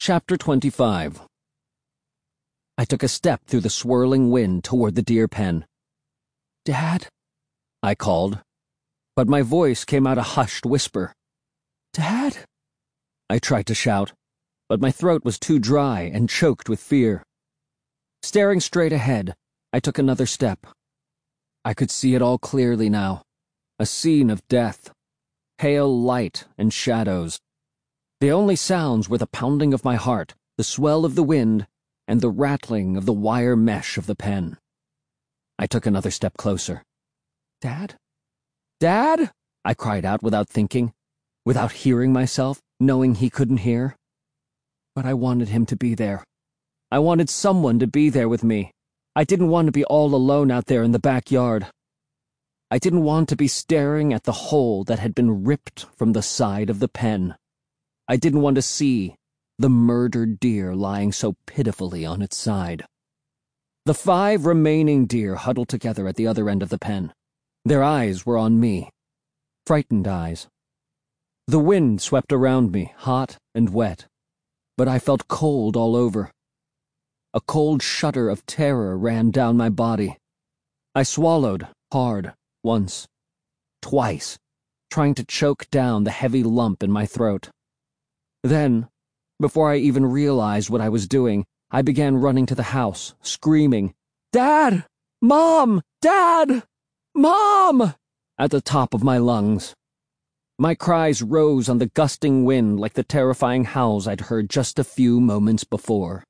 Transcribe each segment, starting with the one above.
Chapter 25. I took a step through the swirling wind toward the deer pen. "Dad?" I called, but my voice came out a hushed whisper. "Dad?" I tried to shout, but my throat was too dry and choked with fear. Staring straight ahead, I took another step. I could see it all clearly now. A scene of death. Pale light and shadows. The only sounds were the pounding of my heart, the swell of the wind, and the rattling of the wire mesh of the pen. I took another step closer. "Dad? Dad?" I cried out without thinking, without hearing myself, knowing he couldn't hear. But I wanted him to be there. I wanted someone to be there with me. I didn't want to be all alone out there in the backyard. I didn't want to be staring at the hole that had been ripped from the side of the pen. I didn't want to see the murdered deer lying so pitifully on its side. The 5 remaining deer huddled together at the other end of the pen. Their eyes were on me. Frightened eyes. The wind swept around me, hot and wet, but I felt cold all over. A cold shudder of terror ran down my body. I swallowed hard once, twice, trying to choke down the heavy lump in my throat. Then, before I even realized what I was doing, I began running to the house, screaming, "Dad! Mom! Dad! Mom!" at the top of my lungs. My cries rose on the gusting wind like the terrifying howls I'd heard just a few moments before.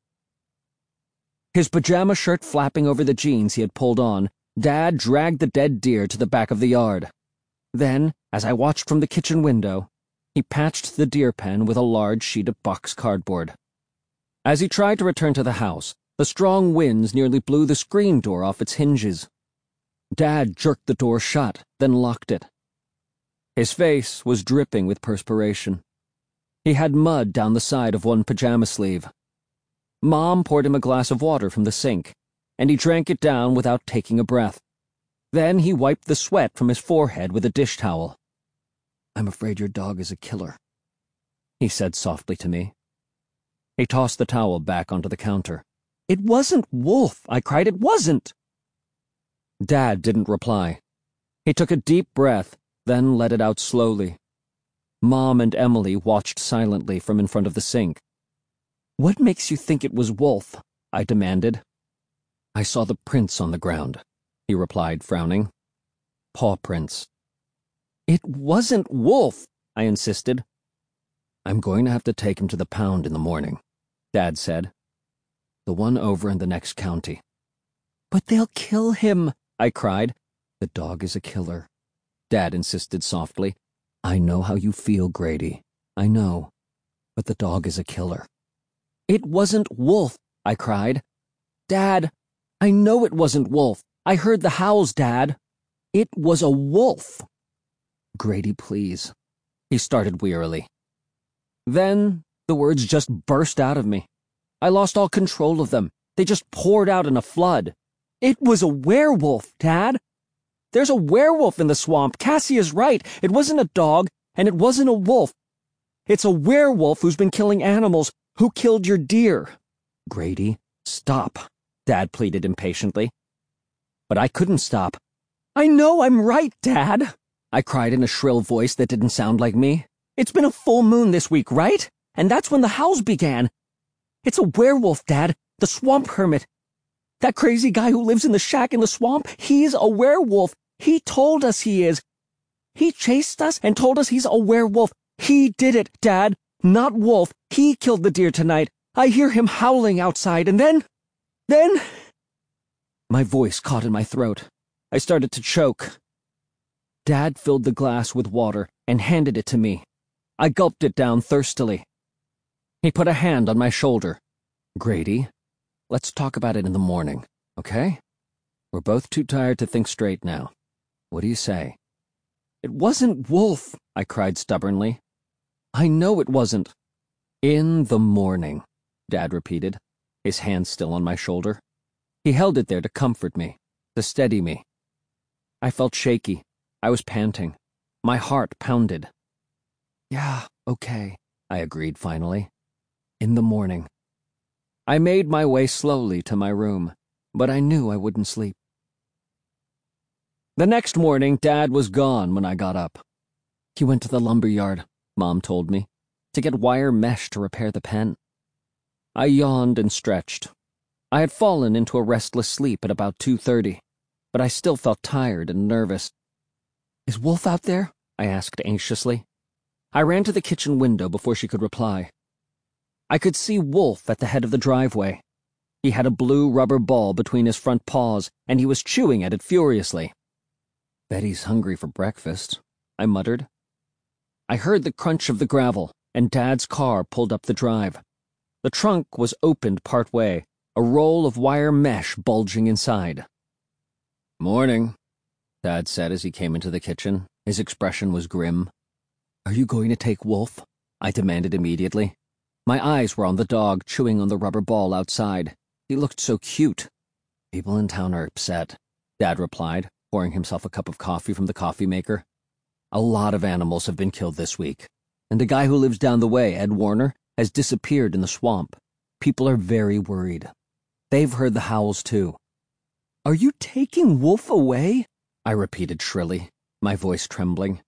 His pajama shirt flapping over the jeans he had pulled on, Dad dragged the dead deer to the back of the yard. Then, as I watched from the kitchen window, he patched the deer pen with a large sheet of box cardboard. As he tried to return to the house, the strong winds nearly blew the screen door off its hinges. Dad jerked the door shut, then locked it. His face was dripping with perspiration. He had mud down the side of one pajama sleeve. Mom poured him a glass of water from the sink, and he drank it down without taking a breath. Then he wiped the sweat from his forehead with a dish towel. "I'm afraid your dog is a killer," he said softly to me. He tossed the towel back onto the counter. "It wasn't Wolf," I cried. "It wasn't." Dad didn't reply. He took a deep breath, then let it out slowly. Mom and Emily watched silently from in front of the sink. "What makes you think it was Wolf?" I demanded. "I saw the prints on the ground," he replied, frowning. "Paw prints." "It wasn't Wolf," I insisted. "I'm going to have to take him to the pound in the morning," Dad said. "The one over in the next county." "But they'll kill him," I cried. "The dog is a killer," Dad insisted softly. "I know how you feel, Grady. I know. But the dog is a killer." "It wasn't Wolf," I cried. "Dad, I know it wasn't Wolf. I heard the howls, Dad. It was a wolf." "Grady, please," he started wearily. Then the words just burst out of me. I lost all control of them. They just poured out in a flood. "It was a werewolf, Dad. There's a werewolf in the swamp. Cassie is right. It wasn't a dog, and it wasn't a wolf. It's a werewolf who's been killing animals, who killed your deer." "Grady, stop," Dad pleaded impatiently. But I couldn't stop. "I know I'm right, Dad," I cried in a shrill voice that didn't sound like me. "It's been a full moon this week, right? And that's when the howls began. It's a werewolf, Dad, the swamp hermit. That crazy guy who lives in the shack in the swamp, he's a werewolf. He told us he is. He chased us and told us he's a werewolf. He did it, Dad, not Wolf. He killed the deer tonight. I hear him howling outside, and then... My voice caught in my throat. I started to choke. Dad filled the glass with water and handed it to me. I gulped it down thirstily. He put a hand on my shoulder. "Grady, let's talk about it in the morning, okay? We're both too tired to think straight now. What do you say?" "It wasn't Wolf," I cried stubbornly. "I know it wasn't." "In the morning," Dad repeated, his hand still on my shoulder. He held it there to comfort me, to steady me. I felt shaky. I was panting. My heart pounded. "Yeah, okay," I agreed finally. in the morning. I made my way slowly to my room, but I knew I wouldn't sleep. The next morning, Dad was gone when I got up. He went to the lumber yard, Mom told me, to get wire mesh to repair the pen. I yawned and stretched. I had fallen into a restless sleep at about 2:30, but I still felt tired and nervous. "Is Wolf out there?" I asked anxiously. I ran to the kitchen window before she could reply. I could see Wolf at the head of the driveway. He had a blue rubber ball between his front paws, and he was chewing at it furiously. "Bet he's hungry for breakfast," I muttered. I heard the crunch of the gravel, and Dad's car pulled up the drive. The trunk was opened partway, a roll of wire mesh bulging inside. "Morning," Dad said as he came into the kitchen. His expression was grim. "Are you going to take Wolf?" I demanded immediately. My eyes were on the dog chewing on the rubber ball outside. He looked so cute. "People in town are upset," Dad replied, pouring himself a cup of coffee from the coffee maker. "A lot of animals have been killed this week, and the guy who lives down the way, Ed Warner, has disappeared in the swamp. People are very worried. They've heard the howls, too." "Are you taking Wolf away?" I repeated shrilly, my voice trembling.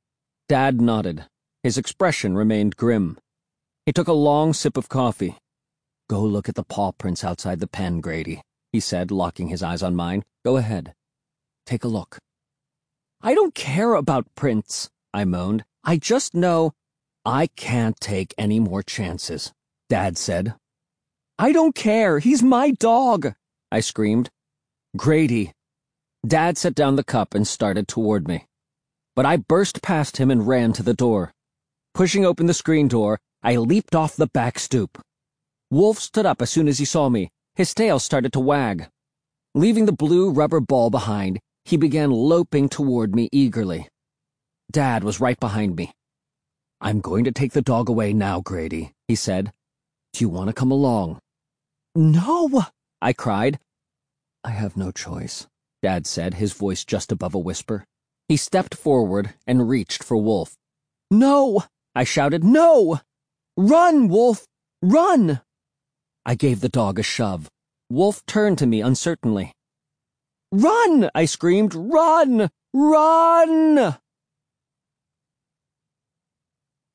Dad nodded. His expression remained grim. He took a long sip of coffee. "Go look at the paw prints outside the pen, Grady," he said, locking his eyes on mine. "Go ahead. Take a look." "I don't care about prints," I moaned. "I just know—" "I can't take any more chances," Dad said. "I don't care. He's my dog," I screamed. "Grady." Dad set down the cup and started toward me. But I burst past him and ran to the door. Pushing open the screen door, I leaped off the back stoop. Wolf stood up as soon as he saw me. His tail started to wag. Leaving the blue rubber ball behind, he began loping toward me eagerly. Dad was right behind me. "I'm going to take the dog away now, Grady," he said. "Do you want to come along?" "No!" I cried. "I have no choice," Dad said, his voice just above a whisper. He stepped forward and reached for Wolf. "No!" I shouted. "No! Run, Wolf! Run!" I gave the dog a shove. Wolf turned to me uncertainly. "Run!" I screamed. "Run! Run!"